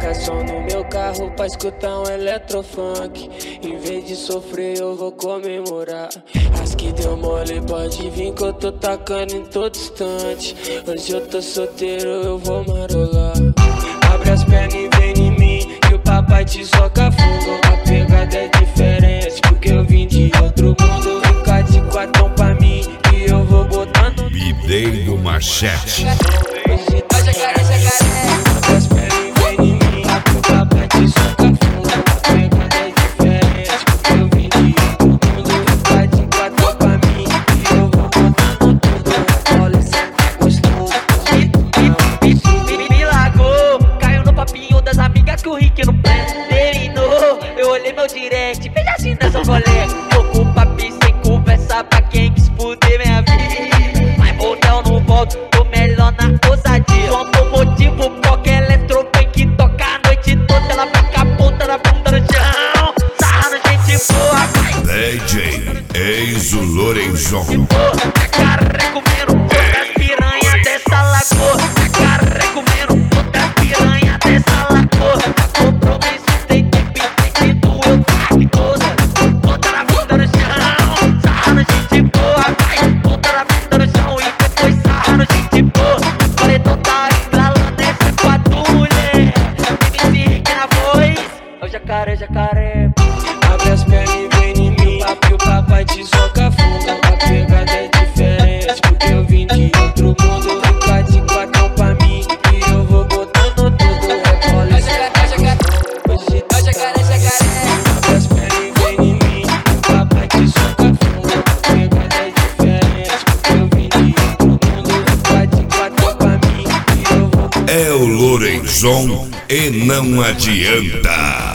Coloca som no meu carro pra escutar um eletrofunk. Em vez de sofrer eu vou comemorar. As que deu mole pode vir que eu tô tacando em todo instante. Hoje eu tô solteiro, eu vou marolar. Abre as pernas e vem em mim, que o papai te soca fundo. A pegada é diferente, porque eu vim de outro mundo. Fica de quatão pra mim, e eu vou botando Bideiro Machete. Abre as pernas e vem em mim, que o papai te soca fundo. A pegada é diferente, porque eu vim de outro mundo. Fica de quatão pra mim, e eu vou botando tudo. Olha isso, gostoso. Me largou, caiu no papinho das amigas que o Rick não terminou. Eu olhei meu direct, veja assim nessa colega. Tô com o papi sem conversa pra quem quis fuder minha vida. Mas motel não volto, tô melhor na ousadia. Sou automotivo, porque eletrofunk toca a noite toda. Ela fica a ponta da bunda no chão, sarrando gente boa. DJ Enzo Lorenzon. Carré comendo toda as piranha dessa lagoa. Carré comendo toda as piranha dessa lagoa. Compromisso tem que pedir eu trago toda. Ponta na bunda no chão, sarrando gente boa. Vai, ponta na bunda no chão e depois sarrando gente boa. Paredão tá estralando esse quatro mulher. MC Rick na voz, é o jacaré, jacaré. Abre as pernas e vem em mim, que o papai te soca fundo. A pegada é diferente, porque eu vim de outro mundo. Fica de quatão pra mim, e eu vou botando tudo. Rebola esse hoje tá jacaré. Abre as pernas e vem em mim, que o papai te soca fundo. A pegada é diferente, porque eu vim de outro mundo. Fica de quatão pra mim, e eu vou botando tudo. É o Lorenzon e não adianta.